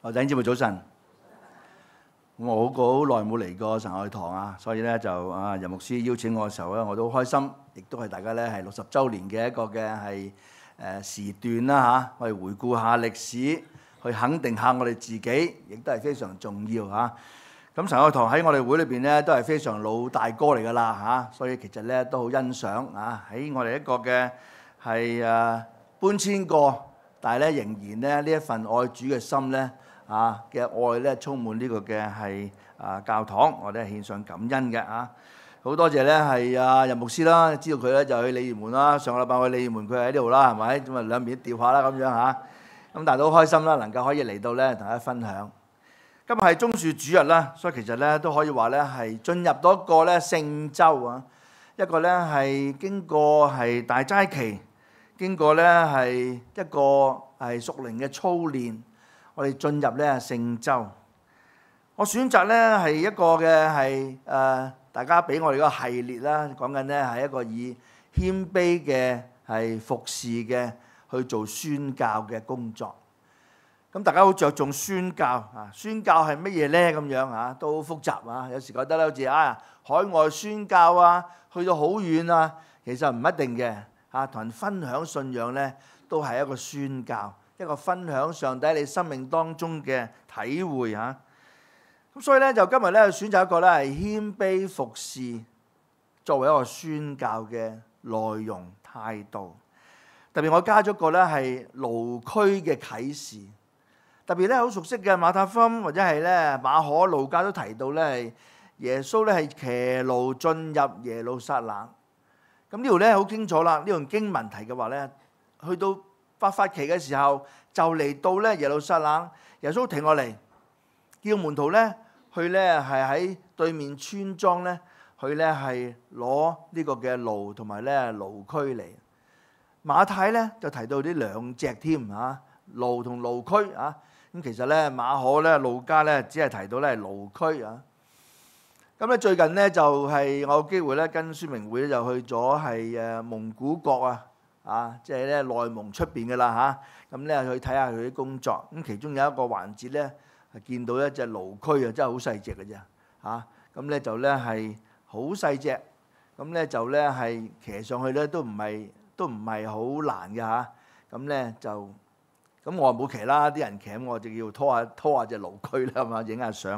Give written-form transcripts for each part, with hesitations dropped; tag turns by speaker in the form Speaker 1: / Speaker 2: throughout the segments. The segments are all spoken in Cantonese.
Speaker 1: 弟兄姊妹早晨，我好耐冇嚟過神愛堂啊，所以咧就任牧師邀請我嘅時候咧，我都好開心，亦都係大家咧係60週年嘅一個嘅係時段啦嚇，我哋回顧下歷史，去肯定下我哋自己，亦都係非常重要嚇。咁神愛堂喺我哋會裏邊咧都係非常老大哥嚟噶啦嚇，所以其實咧都好欣賞啊喺我哋一個嘅係搬遷過，但係咧仍然咧呢一份愛主嘅心咧嘅愛咧充滿呢個嘅係教堂，我哋係獻上感恩嘅啊！好多謝咧係任牧師啦，知道佢咧就去鯉魚門啦，上個禮拜去鯉魚門佢喺呢度啦，係咪？咁啊兩邊調下啦咁樣嚇，咁但係都好開心啦，能夠可以嚟到咧同大家分享。今日係棕樹主日啦，所以其實咧都可以話咧係進入到一個咧聖週啊，一個咧係經過係大齋期，經過咧係一個係屬靈嘅操練，我哋進入咧聖週。我選擇咧係一個嘅係大家俾我哋個系列啦，講緊咧係一個以謙卑嘅係服侍嘅去做宣教嘅工作。咁大家好着重宣教啊，宣教係乜嘢咧？咁樣啊，都好複雜啊。有時覺得咧好似海外宣教啊，去到好遠啊，其實唔一定嘅啊。同人分享信仰咧，都係一個宣教，一個分享上帝喺你生命當中嘅體會嚇。咁所以咧就今日咧選擇一個咧係謙卑服侍作為一個宣教嘅內容態度。特別我加咗個咧係驢駒嘅啟示。特別咧好熟悉嘅馬太福音或者係咧馬可路加都提到咧係耶穌咧係騎驢進入耶路撒冷。咁呢度咧好清楚啦，呢段經文提嘅話咧，去到伯法其嘅時候就嚟到咧耶路撒冷，耶穌停落嚟，叫門徒咧去咧係喺對面村莊咧去咧係攞呢個嘅驢同埋咧驢駒嚟。馬太咧就提到呢兩隻添嚇，驢同驢駒啊。咁其實咧馬可咧路加咧只係提到咧驢駒啊。咁咧最近咧就係我有機會咧跟宣明會咧就去咗係蒙古國即係咧內蒙出邊嘅啦嚇。咁咧去睇下佢啲工作。咁其中有一個環節咧係見到一隻驢駒啊，真係好細隻嘅啫嚇。咁咧就咧係好細隻，咁咧就咧係騎上去咧都唔係好難嘅嚇。咁咧就咁我冇騎啦，啲人騎，我就要拖下隻驢駒啦，係嘛，影下相。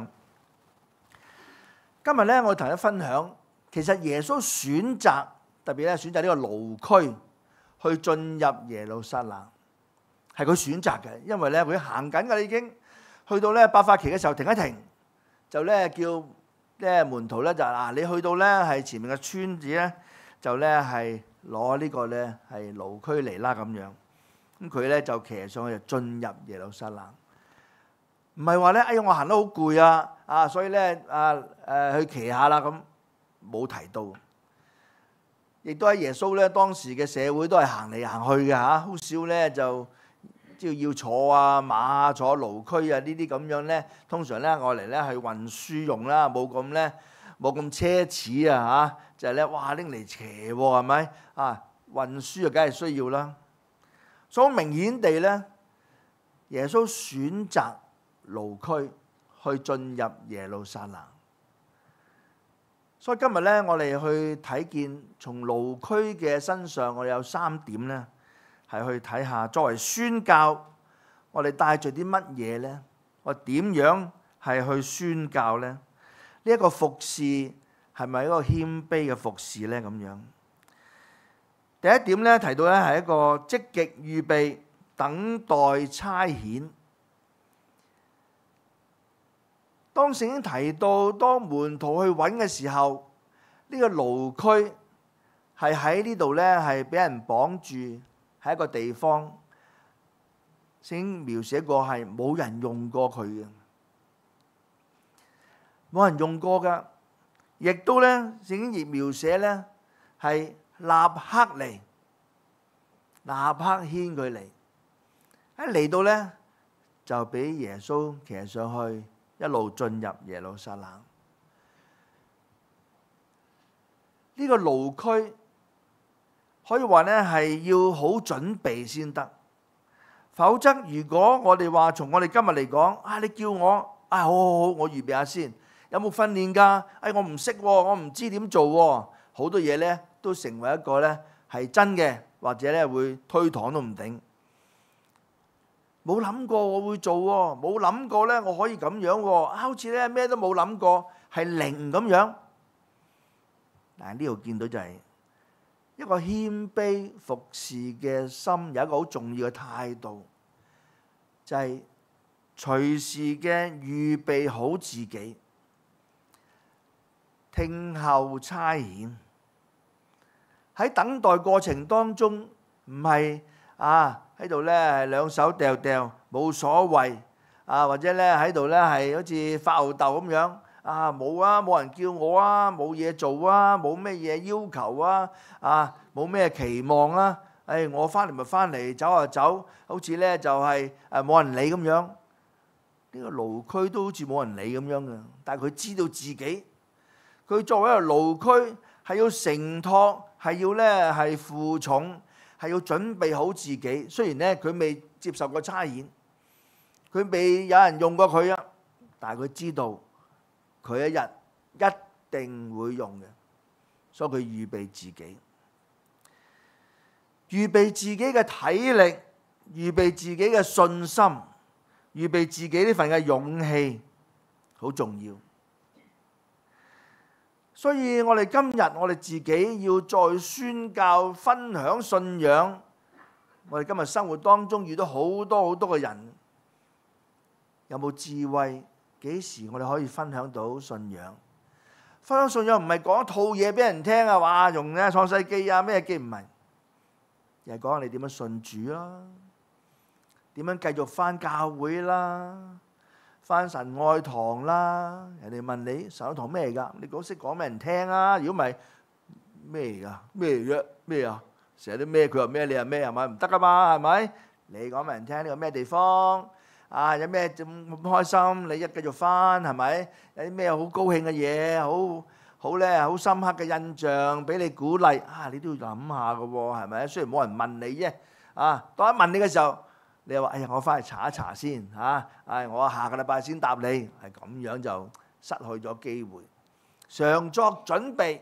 Speaker 1: 今日咧，我同大家分享，其實耶穌選擇特別咧選擇呢個驢駒去進入耶路撒冷，係佢選擇嘅，因為咧佢行緊㗎，已經去到咧伯法其嘅時候停一停，就咧叫咧門徒咧就你去到咧係前面嘅村子咧，就咧係攞呢個咧係驢駒嚟啦咁樣。咁佢咧就騎上去就進入耶路撒冷，唔係話咧哎呀我行得好攰所以咧去騎下啦咁，冇提到。亦都喺耶穌咧當時嘅社會都係行嚟行去嘅嚇，好少咧就要坐馬坐驢駒呢啲咁樣咧，通常咧愛嚟咧去運輸用啦，冇咁奢侈就係咧哇拎嚟騎喎係咪運輸梗係需要啦。所以明顯地咧，耶穌選擇驢駒去進入耶路撒冷。所以今日咧，我哋去睇見從驢駒嘅身上，我哋有3點咧，係去睇下作為宣教，我哋帶住啲乜嘢咧？我點樣係去宣教咧？呢一個服侍係咪一個謙卑嘅服侍咧？咁樣。第一點咧提到咧係一個積極預備等待差遣。當聖經提到當門徒去揾嘅時候，呢個驢駒係喺呢度咧係俾人綁住喺一個地方，聖經描寫過係冇人用過佢嘅，冇人用過㗎，亦都咧聖經亦描寫咧係立刻嚟，立刻牽佢嚟，一嚟到咧就俾耶穌騎上去，一路進入耶路撒冷。呢個驢駒可以話咧係要好準備先得， 否則如果我哋話從我哋今日嚟講，你叫我好，我預備下先。有冇訓練㗎？我唔識喎，我唔知點做喎。好多嘢呢都成為一個呢係真嘅，或者呢會推搪都唔定。冇諗過我會做喎，冇諗過呢我可以咁樣喎，好似呢咩都冇諗過，係零咁樣。但係呢度見到就係一個謙卑服侍嘅心，有一個好重要嘅態度，就係隨時嘅預備好自己，聽候差遣。喺等待過程當中，唔係喺度咧兩手掉掉冇所謂或者咧喺度咧係好似發吽竇咁樣冇人叫我冇嘢做冇咩嘢要求冇咩期望我翻嚟咪翻嚟，走就走，好似咧就係冇人理咁樣。呢個驢駒都好似冇人理咁樣嘅，但係佢知道自己，佢作為一個驢駒係要承托，係要咧係負重，係要準備好自己。雖然咧佢未接受過差遣，佢未有人用過佢但係佢知道佢一日一定會用嘅，所以佢預備自己，預備自己嘅體力，預備自己嘅信心，預備自己呢份嘅勇氣，好重要。所以我哋今日我哋自己要再宣教分享信仰。我哋今日生活當中遇到好多嘅人，有冇智慧？幾時我哋可以分享到信仰？分享信仰唔係講一套嘢俾人聽話用咧創世記咩記，唔係，而係講下你點樣信主啦，點樣繼續返教會啦，返神愛堂啦。人哋問你神愛堂咩嚟㗎？你講識講俾人聽如果唔係咩嚟㗎？咩嚟啫？咩啊？成日都咩佢話咩你話咩係咪？唔得㗎嘛係咪？你講俾人聽呢個咩地方有咩咁開心？你一繼續返係咪？有啲咩好高興嘅嘢，好咧好深刻嘅印象俾你鼓勵你都要諗下㗎喎係咪？雖然冇人問你啫當一問你嘅時候，你又話我返去查一查先我下個禮拜先答你，係咁樣就失去咗機會。常作準備，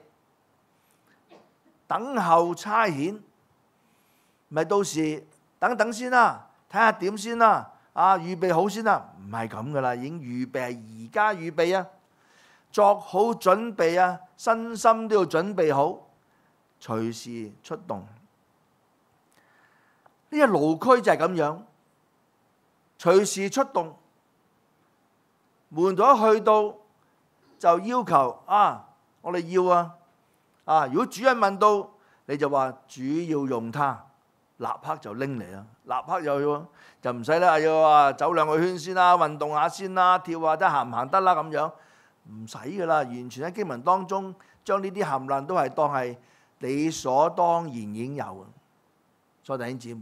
Speaker 1: 等候差遣，咪到時等等先啦，睇下點先啦預備好先啦，唔係咁噶啦，已經預備係而家預備作好準備身心都要準備好，隨時出動。呢個驢駒就係咁樣，隨時出動。門徒一去到就要求我哋要如果主人問到，你就話主要用它，立刻就拎嚟啦，立刻就唔使啦，要走2個圈先啦，運動下先啦，跳下得行唔行得啦咁樣，唔使噶啦，完全喺經文當中將呢啲冚唪唥都係當係理所當然已經有。所以弟兄姊妹，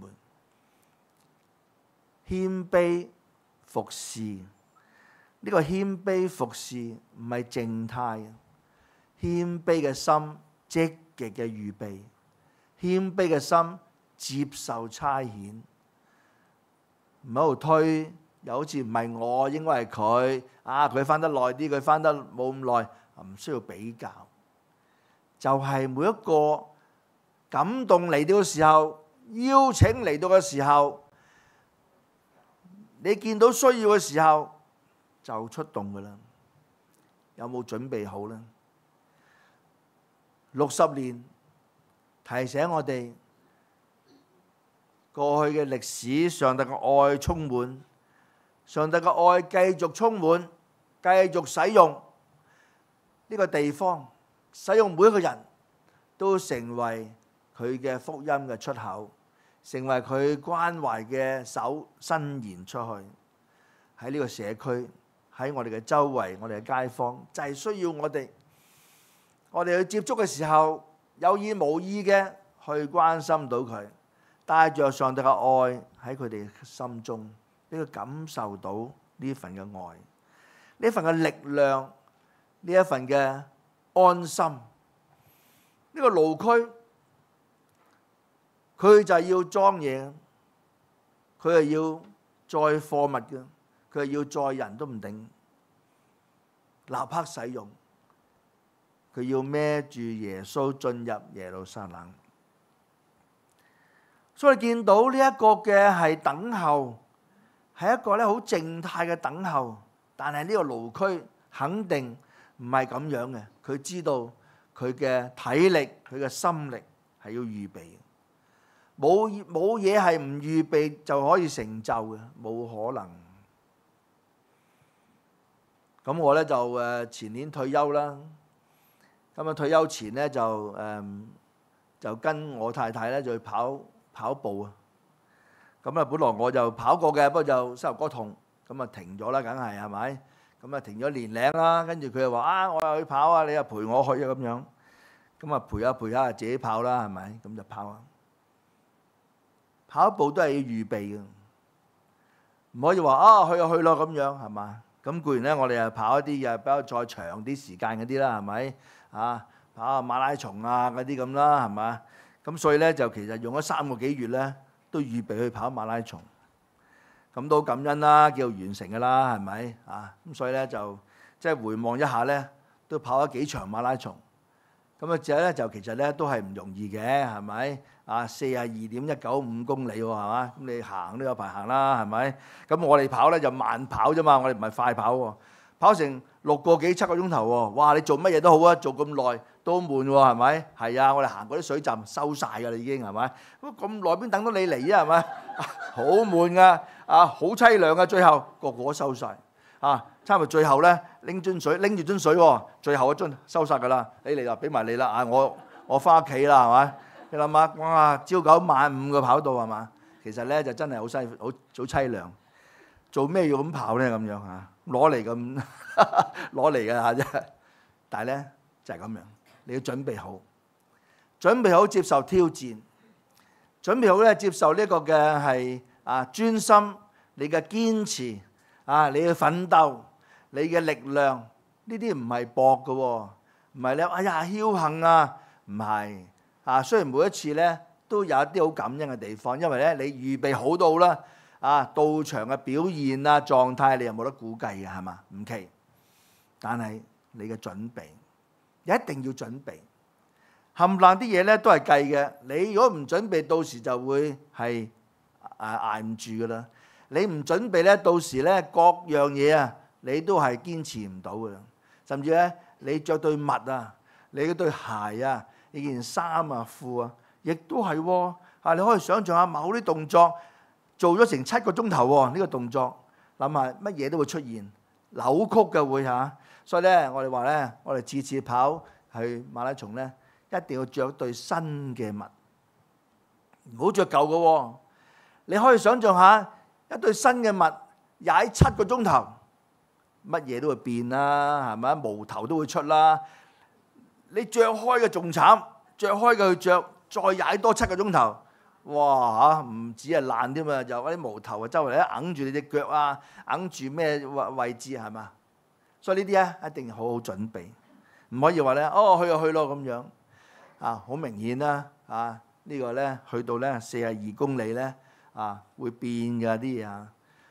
Speaker 1: 謙卑服侍，呢個謙卑服侍唔係靜態，謙卑嘅心積極嘅預備，謙卑嘅心接受差遣，唔喺度推，又好似唔係我，應該係佢佢返得耐啲，佢返得冇咁耐，唔需要比較。就係每一個感動嚟到嘅時候，邀請嚟到嘅時候，你見到需要嘅時候就出動㗎啦。有冇準備好呢？60年提醒我哋，過去嘅歷史，上帝嘅愛充滿，上帝嘅愛繼續充滿，繼續使用呢個地方，使用每一個人都成為佢嘅福音嘅出口，成為佢關懷嘅手伸延出去。喺呢個社區，喺我哋嘅周圍，我哋嘅街坊，就係需要我哋去接觸嘅時候，有意無意嘅去關心到佢，帶着上帝嘅愛喺佢哋心中，俾佢感受到呢份嘅愛，呢份嘅力量，呢一份嘅安心。呢個驢駒，佢就係要裝嘢， 佢係要載貨物嘅，佢係要載人都唔定，立刻使用。佢要孭住耶穌進入耶路撒冷。所以見到呢一個嘅係等候，係一個咧好靜態嘅等候。但係呢個驢駒肯定唔係咁樣嘅，佢知道佢嘅體力、佢嘅心力係要預備。冇嘢係唔預備就可以成就嘅，冇可能。咁我咧就前年退休啦。咁啊退休前咧就跟我太太咧就去跑步啊。咁啊本來我就跑過嘅，不過就膝頭哥痛，咁啊停咗啦，梗係咪？咁啊停咗年零啦，跟住佢又話我又去跑啊，你又陪我去啊咁樣。咁啊陪下自己跑啦，係咪？咁就跑啊。跑步都係要預備嘅，唔可以話去就去咯咁樣，係嘛？咁固然咧，我哋又跑一啲又比較再長啲時間嗰啲啦，係咪？跑下馬拉松啊嗰啲咁啦，係嘛？咁所以咧就其實用咗3個幾月咧，都預備去跑馬拉松。咁都感恩啦，叫完成㗎啦，係咪？咁所以咧就即係回望一下咧，都跑咗幾場馬拉松。咁之後咧就其實咧都係唔容易嘅，係咪？42.195公里喎，係嘛？咁你行都有排行啦，係咪？咁我哋跑咧就慢跑啫嘛，我哋唔係快跑喎，跑成6個幾7個鐘頭喎。哇！你做乜嘢都好啊，做咁耐都悶喎，係咪？係啊，我哋行嗰啲水站收晒㗎啦，已經係咪？咁耐邊等到你嚟啊？係咪？好悶㗎，好凄涼㗎，最後個個都收晒。差唔多最後咧拎住樽水喎，最後一樽收晒㗎啦，你嚟啦，俾埋你啦，我翻屋企啦，係咪？你諗下，哇，朝9晚5嘅跑道係嘛？其實咧就真係好凄涼，做咩要咁跑咧咁樣嚇？攞嚟㗎嚇啫。但係咧就係咁樣，你要準備好接受挑戰，準備好咧接受呢個嘅係專心，你嘅堅持你嘅奮鬥。你嘅力量呢啲唔係搏嘅喎，唔係咧，僥倖啊，唔係雖然每一次咧都有一啲好感恩嘅地方，因為咧你預備好到啦，到場嘅表現狀態你又冇得估計嘅係嘛？唔奇，但係你嘅準備一定要準備，冚唪唥啲嘢咧都係計嘅。你如果唔準備，到時就會係捱唔住㗎啦。你唔準備咧，到時咧各樣嘢你都係堅持唔到嘅，甚至咧你着對襪你嗰對鞋你件衫褲亦都係喎。你可以想象下某啲動作做咗成7個鐘頭喎，呢個動作諗下乜嘢都會出現扭曲嘅會嚇。所以咧我哋話咧，我哋次跑去馬拉松咧，一定要着對新嘅襪，唔好着舊嘅喎。你可以想象下一對新嘅襪踩7個鐘頭。乜嘢都會變啦，係咪？毛頭都會出啦。你着開嘅仲慘，着開嘅去着，再踩多7個鐘頭，哇唔止係爛添嘛，就嗰啲毛頭周圍咧揞住你隻腳揞住咩位置係嘛？所以呢啲咧一定要好好準備，唔可以話咧去就去咯咁樣好明顯啦呢個咧去到咧42公里咧會變㗎啲嘢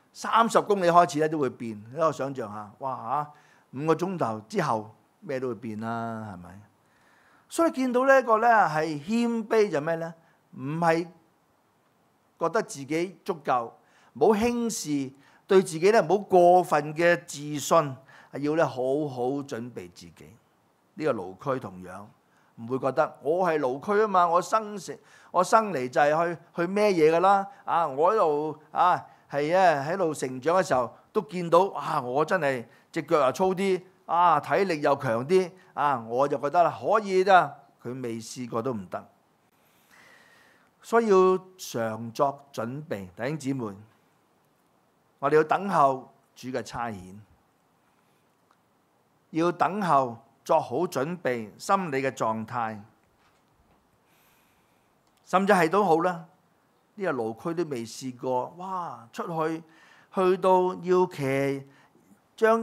Speaker 1: 30公里開始咧都會變，你可以想象下，哇5個鐘頭之後咩都會變啦，係咪？所以見到呢一個咧係謙卑就咩咧？唔係覺得自己足夠，冇輕視對自己咧冇過分嘅自信，係要咧好好準備自己。呢個驢駒同樣唔會覺得我係驢駒啊嘛，我生嚟就係去孭嘢噶啦我喺度係喺度成長嘅時候，都見到我真係隻腳又粗啲，體力又強啲，我就覺得可以啦。佢未試過都唔得，所以要常作準備。弟兄姊妹，我哋要等候主嘅差遣，要等候作好準備，心理嘅狀態，甚至係都好啦。呢個驢駒都未試過，哇！出去到要騎，將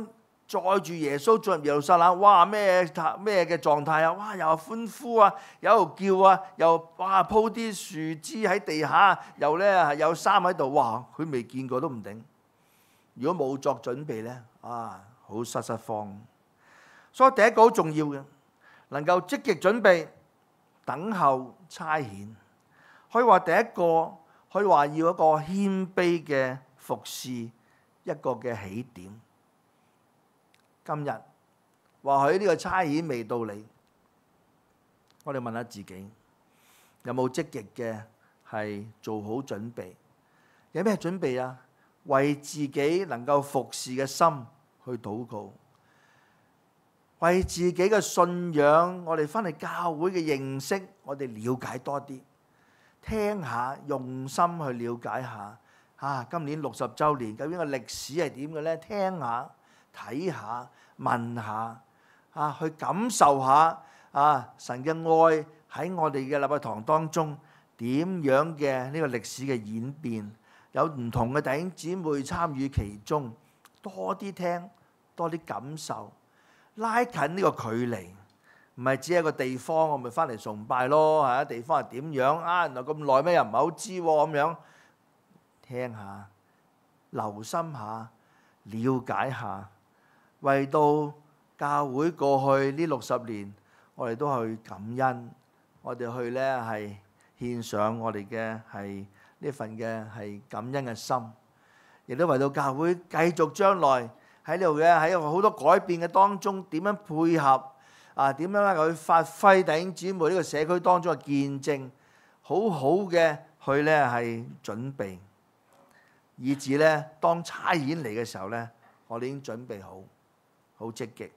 Speaker 1: 載住耶穌進入耶路撒冷，哇咩嘅狀態啊！哇又歡呼啊，又叫啊，又哇鋪啲樹枝喺地下，又咧有衫喺度，哇佢未見過都唔定。如果冇作準備咧，啊好失慌。所以第一個好重要嘅，能夠積極準備，等候差遣。可以話第一個，可以話要一個謙卑嘅服侍，一個嘅起點。今日或許呢個差遣未到你，我哋問下自己，有冇積極嘅係做好準備？有咩準備啊？為自己能夠服侍嘅心去禱告，為自己嘅信仰，我哋翻嚟教會嘅認識，我哋了解多啲，聽下，用心去了解下。今年60週年，究竟個歷史係點嘅呢？聽下。睇下、問下，去感受下神嘅愛喺我哋嘅禮拜堂當中點樣嘅呢個歷史嘅演變，有唔同嘅弟兄姊妹參與其中，多啲聽，多啲感受，拉近呢個距離，唔係只係一個地方，我咪翻嚟崇拜咯。地方係點樣？原來咁耐咩又唔係好知咁樣，聽下，留心下，了解下。為到教會過去呢60年，我哋都去感恩，我哋去咧係獻上我哋嘅係呢份嘅係感恩嘅心，亦都為到教會繼續將來喺呢度嘅喺好多改變嘅當中，點樣配合點樣咧去發揮弟兄姊妹呢個社區當中嘅見證，好好嘅去咧係準備，以至咧當差遣嚟嘅時候咧，我哋已經準備好。好積極。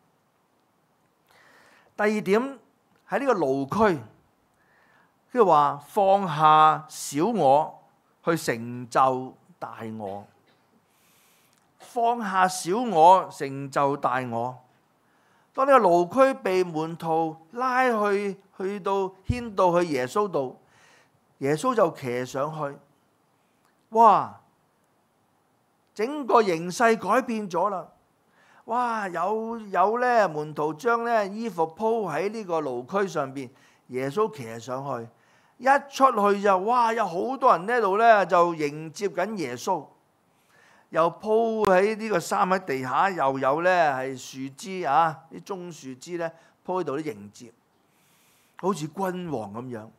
Speaker 1: 第二點喺呢個驢區，即係話放下小我去成就大我，放下小我成就大我。當呢個驢區被門徒拉去到牽到去耶穌度，耶穌就騎上去，哇！整個形勢改變咗啦。哇！有咧門徒將咧衣服鋪喺呢個驢區上邊，耶穌騎上去，一出去就哇有好多人呢度咧就迎接緊耶穌，又鋪喺呢個衫喺地下，又有咧係樹枝啲棕樹枝咧鋪喺度啲迎接，好似君王咁樣。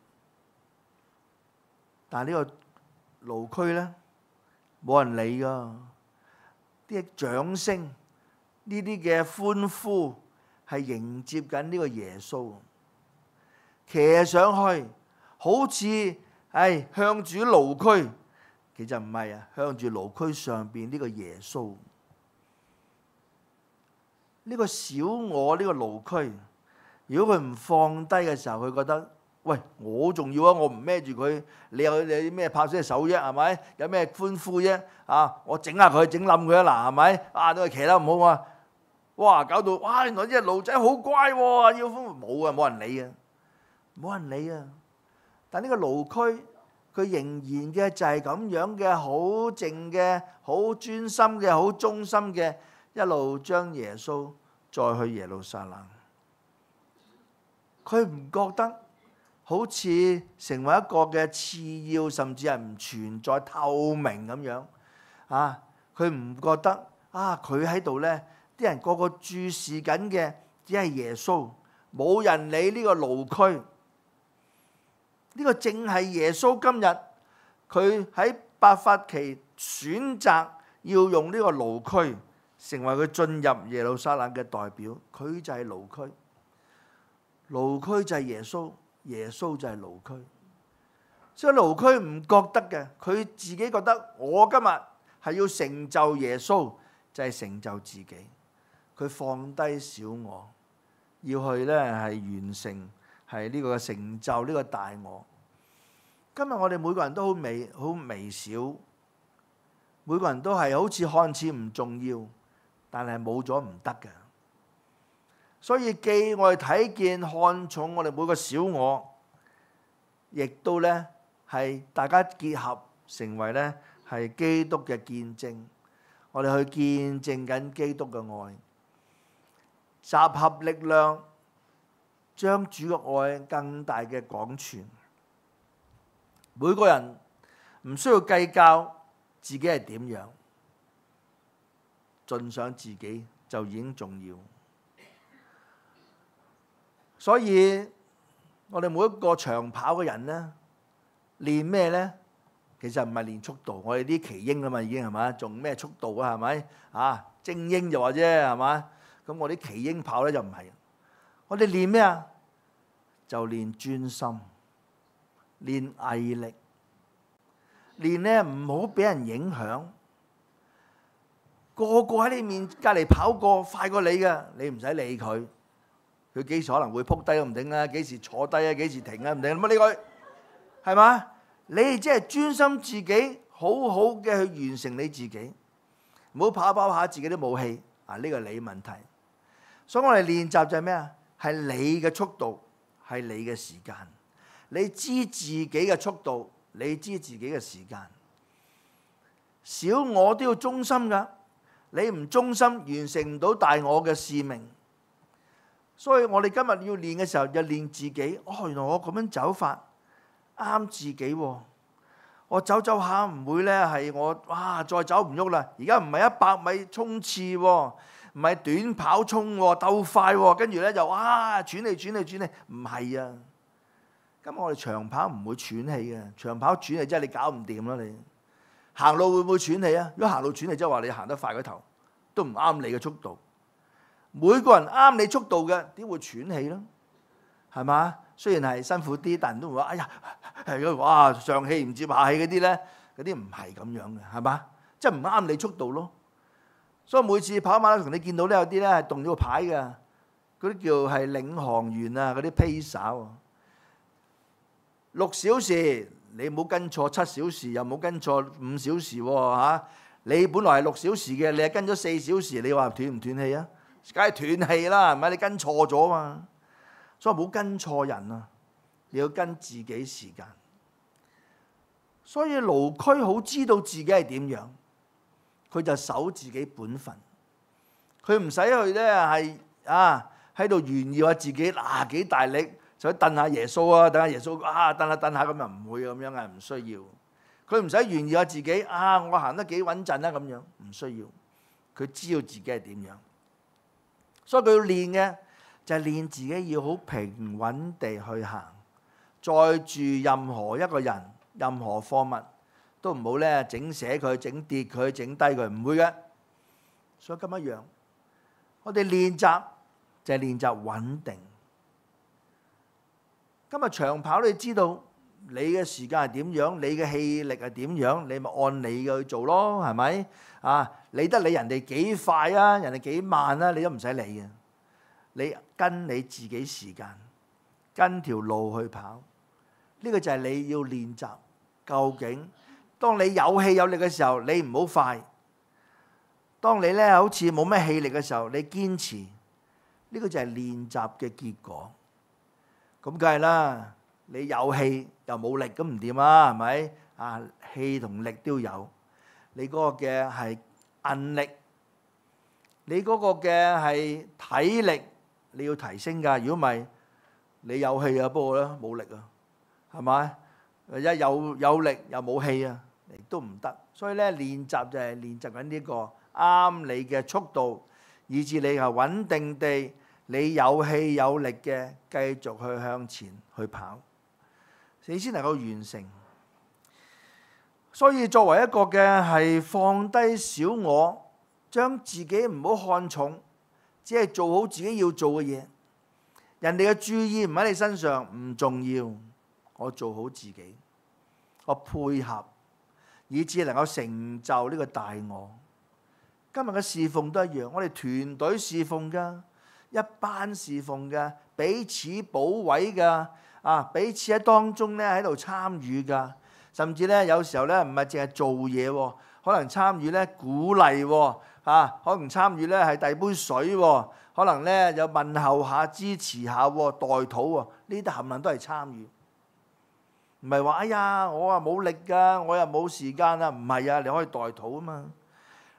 Speaker 1: 但係呢個驢區咧冇人理㗎，啲掌聲。呢啲嘅歡呼係迎接緊呢個耶穌，騎上去好似向住驢區，其實唔係向住驢區上邊呢個耶穌。呢個小我呢個驢區，如果佢唔放低嘅時候，佢覺得喂，我重要啊，我唔孭住佢，你有咩拍出隻手啫，係咪？有咩歡呼啫？我整下佢，整冧佢啊！嗱，係咪？都係騎得唔好啊！哇！搞到哇！原來呢隻驢仔好乖喎，要歡呼冇人理啊，冇人理啊！但呢個驢區，佢仍然嘅就係咁樣嘅，好靜嘅，好專心嘅，好忠心嘅，一路將耶穌再去耶路撒冷。佢唔覺得好似成為一個嘅次要，甚至係唔存在透明咁樣佢唔覺得佢喺度咧。啲人個個注視緊嘅只係耶穌，冇人理呢個驢區。呢個正係耶穌今日佢喺伯法其選擇要用呢個驢區成為佢進入耶路撒冷嘅代表，佢就係驢區。驢區就係耶穌，耶穌就係驢區。所以驢區唔覺得嘅，佢自己覺得我今日係要成就耶穌，就係成就自己。佢放低小我，要去咧係完成係呢個成就呢個大我。今日我哋每個人都好微小，每個人都係好似看似唔重要，但係冇咗唔得嘅。所以既我哋睇見看重我哋每個小我，亦都咧係大家結合成為咧係基督嘅見證。我哋去見證緊基督嘅愛。 集合力量，將主嘅愛更大嘅廣傳。每個人唔需要計較自己係點樣，盡上自己就已經重要。所以我哋每一個長跑嘅人呢，練咩呢？其實唔係練速度，我哋啲奇英啊嘛，已經係咪？仲咩速度啊？係咪？啊，精英就話啫，係咪？咁我啲奇英跑咧就唔係。我哋練咩啊？就練專心，練毅力，練咧唔好俾人影響。個個喺你隔離跑過快過你嘅，你唔使理佢。佢幾時可能會撲低都唔定啦，幾時坐低啊，幾時停啊唔定，乜理佢？係嘛？你即係專心自己，好好嘅去完成你自己，唔好跑下自己都冇氣啊！呢個係你問題。所以我哋練習就係咩啊？係你嘅速度，係你嘅時間。你知自己嘅速度，你知自己嘅時間。小我都要忠心㗎，你唔忠心，完成唔到大我嘅使命。所以我哋今日要練嘅時候，就練自己。哦，原來我咁樣走法啱自己喎。我走下唔會咧係我再走唔喐啦。而家唔係100米衝刺喎，唔係短跑衝喎，鬥快喎，跟住咧就喘氣，唔係啊。咁我哋長跑唔會喘氣嘅，長跑喘氣即係你搞唔掂啦。你行路會唔會喘氣啊？如果行路喘氣，即係話你行得快嗰頭都唔啱你嘅速度。每個人啱你速度嘅點會喘氣咯？係嘛？雖然係辛苦啲，但人都會話：哎呀，哇！上氣唔接下氣嗰啲咧，嗰啲唔係咁樣嘅，係嘛？即係唔啱你速度咯。所以每次跑馬拉松，你見到咧有啲咧係動咗個牌嘅，嗰啲叫係領航員啊，嗰啲 pacer 6小時你唔好跟錯7小時，又唔好跟錯5小時喎嚇。你本來係6小時嘅，你係跟咗4小時，你話斷唔斷氣啊？梗係斷氣啦，係咪？你跟錯咗嘛。所以唔好跟錯人啊！你要跟自己時間。所以盧區好知道自己係點樣，佢就守自己本分。佢唔使去咧係喺度炫耀下自己幾大力，就去蹬下耶穌啊，蹬下耶穌蹬下咁又唔會咁樣啊，唔需要。佢唔使炫耀下自己我行得幾穩陣啊咁樣，唔需要。佢知道自己係點樣，所以佢要練嘅。就係練自己要好平穩地去行，載住任何一個人、任何貨物都唔好咧整瀉佢、整跌佢、整低佢，唔會嘅。所以咁一樣，我哋練習就係練習穩定。今日長跑你知道你嘅時間係點樣，你嘅氣力係點樣，你咪按你嘅去做咯，係咪？理得你人哋幾快啊，人哋幾慢啊，你都唔使理嘅。你跟你自己時間，跟條路去跑，呢個就係你要練習。究竟當你有氣有力嘅時候，你唔好快；當你咧好似冇咩氣力嘅時候，你堅持。呢個就係練習嘅結果。咁梗係啦，你有氣又冇力咁唔掂啊，係咪？氣同力都有，你嗰個嘅係韌力，你嗰個嘅係體力。你要提升㗎，如果唔係你有氣啊，不過咧冇力啊，係咪？一有力又冇氣啊，亦都唔得。所以咧練習就係練習緊呢個啱你嘅速度，以至你係穩定地，你有氣有力嘅繼續去向前去跑，你先能夠完成。所以作為一個嘅係放低小我，將自己唔好看重。只係做好自己要做嘅嘢，人哋嘅注意唔喺你身上唔重要，我做好自己，我配合，以至能夠成就呢個大我。今日嘅侍奉都一樣，我哋團隊侍奉㗎，一班侍奉㗎，彼此補位㗎，彼此喺當中咧喺度參與㗎，甚至咧有時候咧唔係淨係做嘢喎，可能參與咧鼓勵喎。可能參與咧係遞杯水喎，可能咧有問候下、支持下、代禱喎，呢啲冚唪唥都係參與。唔係話哎呀，我冇力㗎，我又冇時間啊，唔係啊，你可以代禱啊嘛。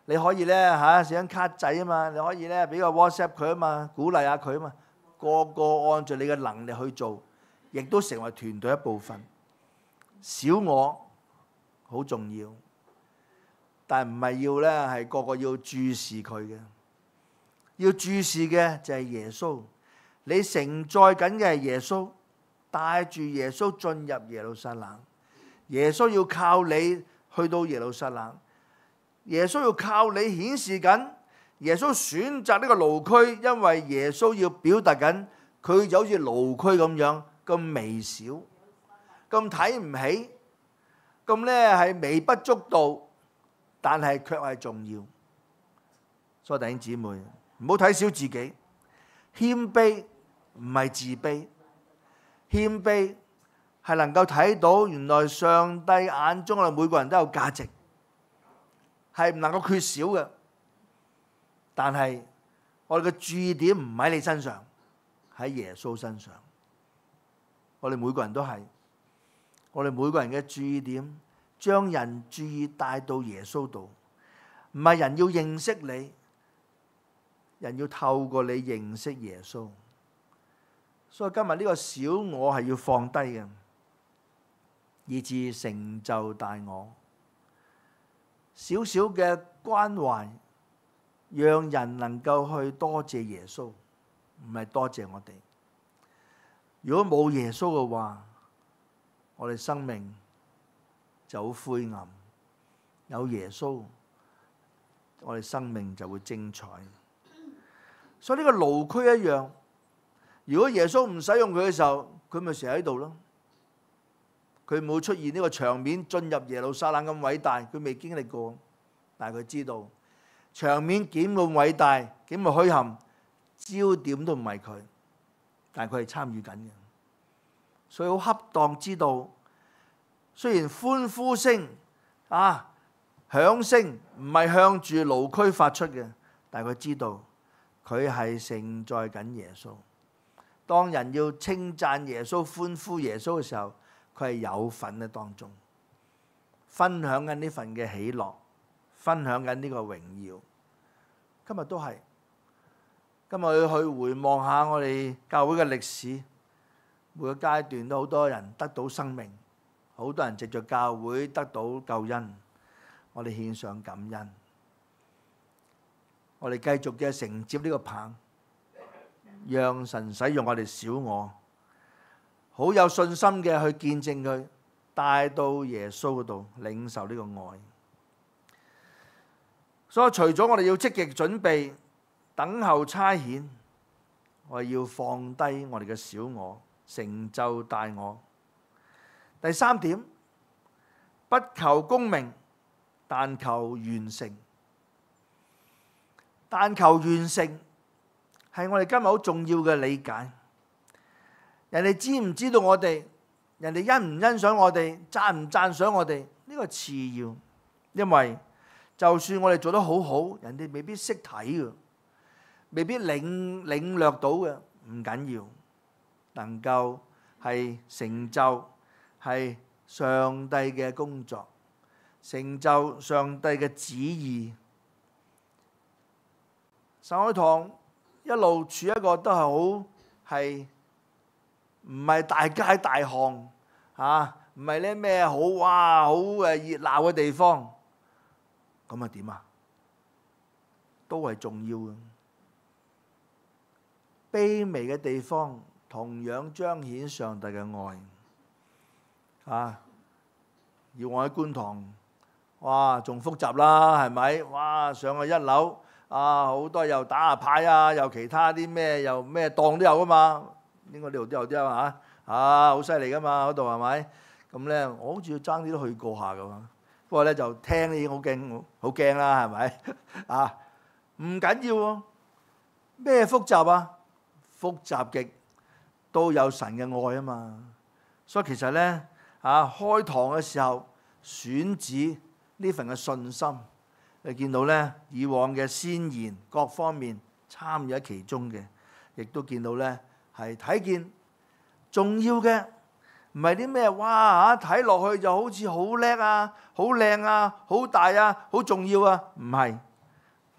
Speaker 1: 你可以咧寫張卡仔啊嘛，你可以咧俾個 WhatsApp 佢啊嘛，鼓勵下佢啊嘛。個個按照你嘅能力去做，亦都成為團隊一部分。小我好重要，但唔係要咧係個個要注視佢嘅，要注視嘅就係耶穌。你承載緊嘅係耶穌，帶住耶穌進入耶路撒冷。耶穌要靠你去到耶路撒冷，耶穌要靠你顯示緊。耶穌選擇呢個驢駒，因為耶穌要表達緊佢就好似驢駒咁樣咁微小，咁睇唔起，咁咧係微不足道，但係卻係重要。所以弟兄姊妹，唔好睇小自己，謙卑唔係自卑，謙卑係能夠睇到原來上帝眼中我哋每個人都有價值，係唔能夠缺少嘅。但係我哋嘅注意點唔喺你身上，喺耶穌身上。我哋每個人都係，我哋每個人嘅注意點將人注意帶到耶穌度，唔係人要認識你，人要透過你認識耶穌。所以今日呢個小我係要放低嘅，以致成就大我。少少嘅關懷，讓人能夠去多謝耶穌，唔係多謝我哋。如果冇耶穌嘅話，我哋生命就好灰暗。有耶穌，我哋生命就會精彩。所以呢個驢駒一樣，如果耶穌唔使用佢嘅時候，佢咪成日喺度咯。佢冇出現呢個場面進入耶路撒冷咁偉大，佢未經歷過，但係佢知道場面幾咁偉大，幾咁墟冚，焦點都唔係佢，但係佢係參與緊嘅，所以好恰當知道，雖然歡呼聲響聲唔係向住驢駒發出嘅，但係佢知道佢係承載緊耶穌。當人要稱讚耶穌、歡呼耶穌嘅時候，佢係有份喺當中，分享緊呢份嘅喜樂，分享緊呢個榮耀。今日都係，今日去回望下我哋教會嘅歷史，每個階段都好多人得到生命，好多人藉着教會得到救恩，我哋獻上感恩，我哋繼續嘅承接呢個棒，讓神使用我哋小我，好有信心嘅去見證佢，帶到耶穌嗰度領受呢個愛。所以除咗我哋要積極準備等候差遣，我哋要放低我哋嘅小我，成就大我。第三點，不求功名，但求完成。但求完成係我哋今日好重要嘅理解。人哋知唔知道我哋？人哋欣唔欣賞我哋？讚唔讚賞我哋？呢個次要，因為就算我哋做得好好，人哋未必識睇嘅，未必領略到嘅，唔緊要，能夠係成就係上帝嘅工作，成就上帝嘅旨意。上海堂一路處一個都係好係唔係大街大巷唔係咧咩好哇好熱鬧嘅地方。咁啊點啊？都係重要嘅。卑微嘅地方同樣彰顯上帝嘅愛。要我喺觀塘，哇仲複雜啦，係咪？哇上去一樓好多又打下牌又其他啲咩又咩檔都有噶嘛。應該呢度都有啲好犀利噶嘛嗰度係咪？咁咧我好似爭啲都去過下噶嘛。不過咧就聽已經好驚啦，係咪？唔緊要喎，咩複雜啊？複雜極都有神嘅愛啊嘛。所以其實咧開堂嘅時候選址呢份嘅信心，你見到咧以往嘅先賢各方面參與喺其中嘅，亦都見到咧係睇見重要嘅。唔係啲咩哇睇落去就好似好叻好靚好大好重要啊！唔係，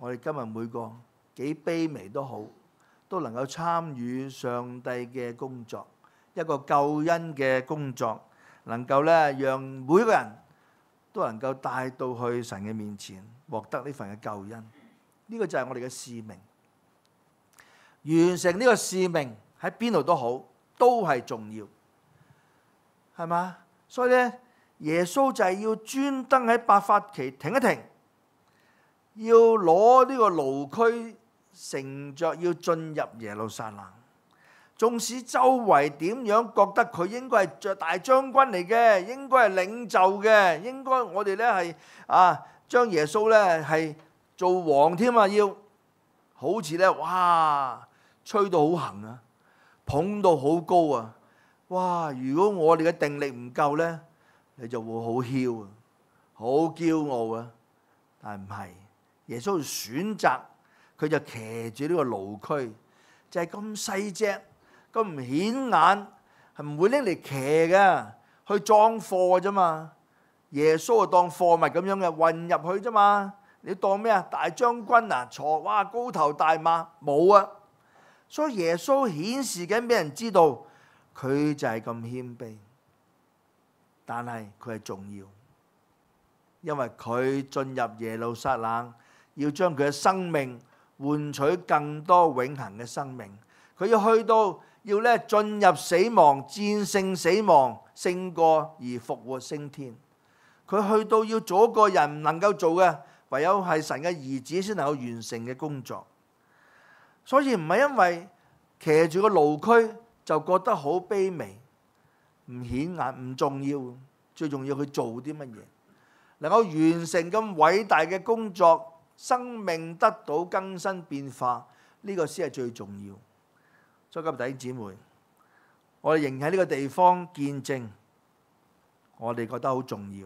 Speaker 1: 我哋今日每個幾卑微都好，都能夠參與上帝嘅工作，一個救恩嘅工作，能夠咧讓每個人都能夠帶到去神嘅面前，獲得呢份嘅救恩。呢個就係我哋嘅使命。完成呢個使命喺邊度都好，都係重要，係嘛？所以咧，耶穌就係要專登喺伯法其停一停，要攞呢個驢駒乘着要進入耶路撒冷。縱使周圍點樣覺得佢應該係大將軍嚟嘅，應該係領袖嘅，應該我哋咧係將耶穌咧係做王添啊，要好似咧哇吹到好行啊，捧到好高啊！哇！如果我哋嘅定力唔夠咧，你就會好囂啊，好驕傲啊！但係唔係，耶穌選擇佢就騎住呢個驢駒，就係咁細隻。咁唔顯眼，係唔會拎嚟騎嘅，去裝貨啫嘛。耶穌就當貨物咁樣嘅運入去啫嘛。你當咩啊？大將軍啊，坐哇高頭大馬冇啊。所以耶穌顯示緊俾人知道，佢就係咁謙卑，但係佢係重要，因為佢進入耶路撒冷，要將佢嘅生命換取更多永恆嘅生命。佢要去到。要咧進入死亡，戰勝死亡，勝過而復活升天。佢去到要做一個人唔能夠做嘅，唯有係神嘅兒子先能夠完成嘅工作。所以唔係因為騎住個驢駒就覺得好卑微、唔顯眼、唔重要。最重要佢做啲乜嘢，能夠完成咁偉大嘅工作，生命得到更新變化，呢個先係最重要。所以今日弟兄姊妹，我哋仍喺呢個地方見證，我哋覺得好重要，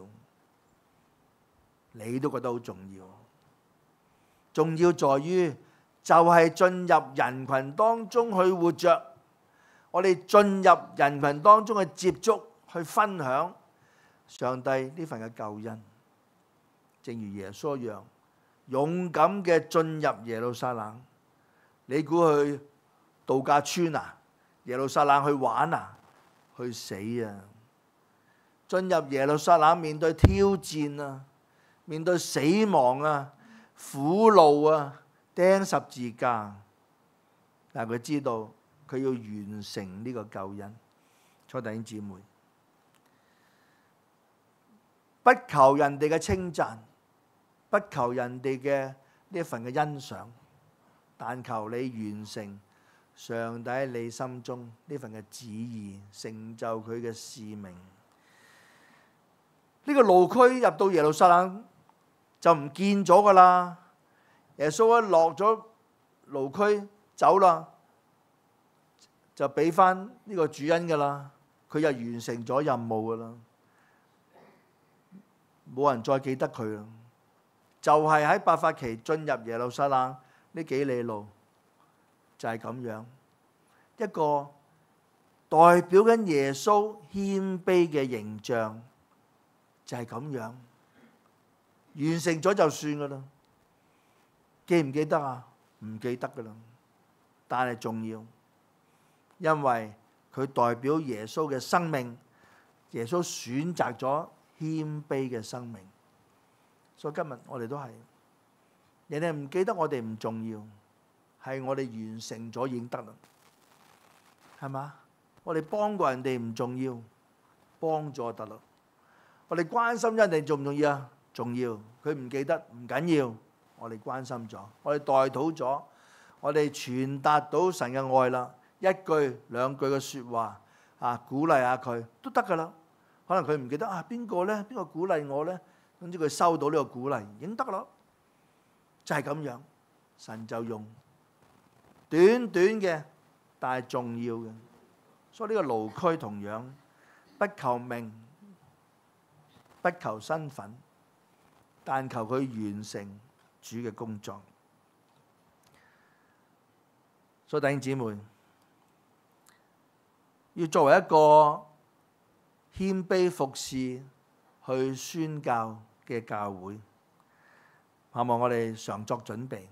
Speaker 1: 你都覺得好重要。重要在於就係進入人群當中去活着，我哋進入人群當中去接觸、去分享上帝呢份嘅救恩。正如耶穌一樣，勇敢嘅進入耶路撒冷。你估佢度假村啊，耶路撒冷去玩啊，去死啊！進入耶路撒冷面對挑戰啊，面對死亡啊、苦路啊、釘十字架，但係佢知道佢要完成呢個救恩。所以弟兄姊妹，不求人哋嘅稱讚，不求人哋嘅呢份嘅欣賞，但求你完成上帝喺你心中呢份嘅旨意，成就佢嘅使命。呢個驢駒入到耶路撒冷就唔見咗噶啦。耶穌一落咗驢駒走啦，就俾翻呢個主人噶啦，佢就完成咗任務噶啦，冇人再記得佢啦。就係喺伯法其進入耶路撒冷呢幾里路。就係咁樣一個代表緊耶穌謙卑嘅形象，就係咁樣完成咗就算噶啦。記唔記得啊？唔記得噶啦，但係重要，因為佢代表耶穌嘅生命，耶穌選擇咗謙卑嘅生命。所以今日我哋都係，人哋唔記得我哋唔重要。係我哋完成咗已經得啦，係嘛？我哋幫過人哋唔重要，幫咗就得啦。我哋關心人哋重唔重要啊？重要。佢唔記得唔緊要，我哋關心咗，我哋代禱咗，我哋傳達到神嘅愛啦，一句兩句嘅説話鼓勵下佢都得噶啦。可能佢唔記得邊個咧？邊個鼓勵我咧？總之佢收到呢個鼓勵已經得啦，就係咁樣，神就用。短短嘅，但係重要嘅。所以呢個驢駒同樣不求名，不求身份，但求佢完成主嘅工作。所以弟兄姊妹，要作為一個謙卑服侍去宣教嘅教會， 盼望我哋常作準備，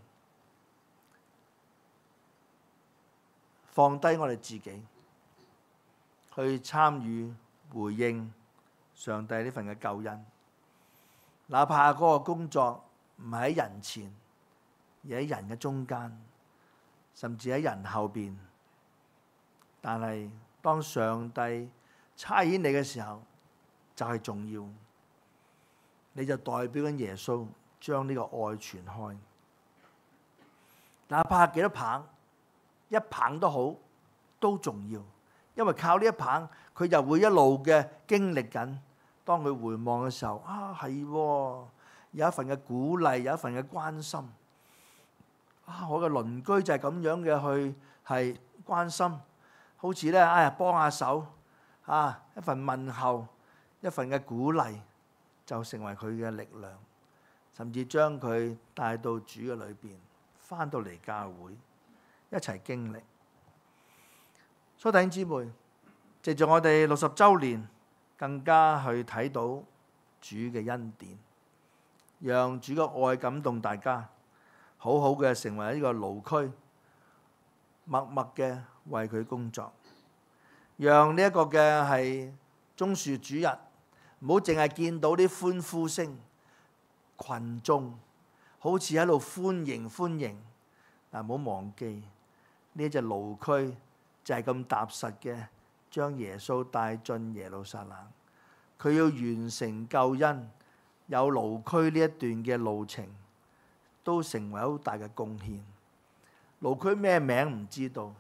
Speaker 1: 放低我哋自己，去參與回應上帝呢份嘅救恩。哪怕嗰個工作唔係喺人前，而喺人嘅中間，甚至喺人後邊，但係當上帝差遣你嘅時候，就係重要。你就代表緊耶穌，將呢個愛傳開。哪怕幾多棒，一棒都好，都重要。因為靠呢一棒，佢就會一路嘅經歷緊。當佢回望嘅時候，係有一份嘅鼓勵，有一份嘅關心。我嘅鄰居就係咁樣嘅去係關心，好似咧幫下手，一份問候，一份嘅鼓勵，就成為佢嘅力量，甚至將佢帶到主嘅裏邊，翻到嚟教會一齊經歷。所以弟兄姊妹，藉住我哋60週年，更加去睇到主嘅恩典，讓主嘅愛感動大家，好好嘅成為呢個驢駒，默默嘅為佢工作，讓呢一個嘅係棕樹主日，唔好淨係見到啲歡呼聲，群眾好似喺度歡迎，但唔好忘記呢隻驢駒就係咁踏實嘅，將耶穌帶進耶路撒冷。佢要完成救恩，有驢駒呢一段嘅路程，都成為好大嘅貢獻。驢駒咩名唔知道，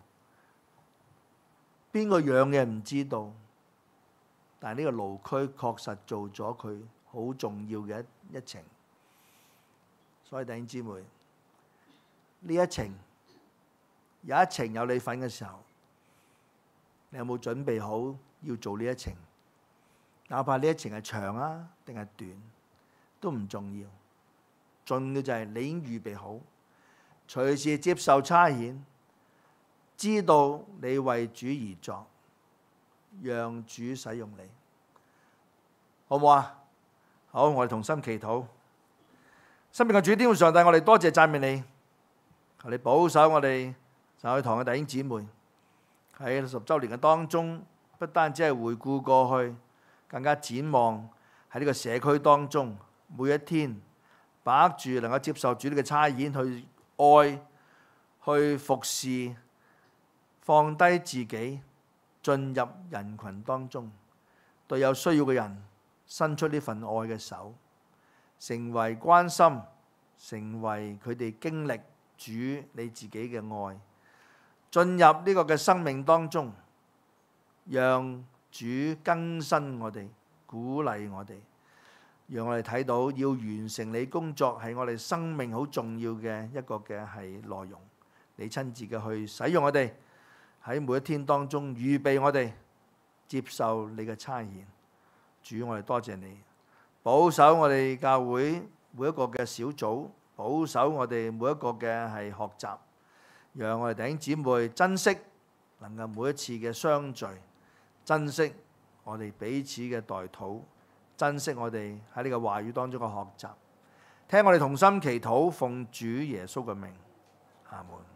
Speaker 1: 邊個養嘅唔知道，但係呢個驢駒確實做咗佢好重要嘅一程。所以弟兄姊妹，呢一程有一程有你份嘅時候，你有冇準備好要做呢一程？哪怕呢一程係長定係短，都唔重要。重要就係你已經預備好，隨時接受差遣，知道你為主而作，讓主使用你，好唔好啊？好，我哋同心祈禱。生命嘅主，天父上帝，我哋多謝讚美你，求你保守我哋神愛堂嘅弟兄姊妹喺60週年嘅當中，不單只係回顧過去，更加展望喺呢個社區當中，每一天把握住能夠接受主呢個差遣，去愛，去服侍，放低自己，進入人群當中，對有需要嘅人伸出呢份愛嘅手，成為關心，成為佢哋經歷主你自己嘅愛，進入呢個嘅生命當中，讓主更新我哋，鼓勵我哋，讓我哋睇到要完成你工作係我哋生命好重要嘅一個嘅係內容。你親自嘅去使用我哋喺每一天當中，預備我哋接受你嘅差遣。主，我哋多謝你，保守我哋教會每一個嘅小組，保守我哋每一個嘅係學習，讓我哋弟兄姊妹珍惜能夠每一次嘅相聚，珍惜我哋彼此嘅代禱，珍惜我哋喺呢個話語當中嘅學習。聽我哋同心祈禱，奉主耶穌嘅名，阿門。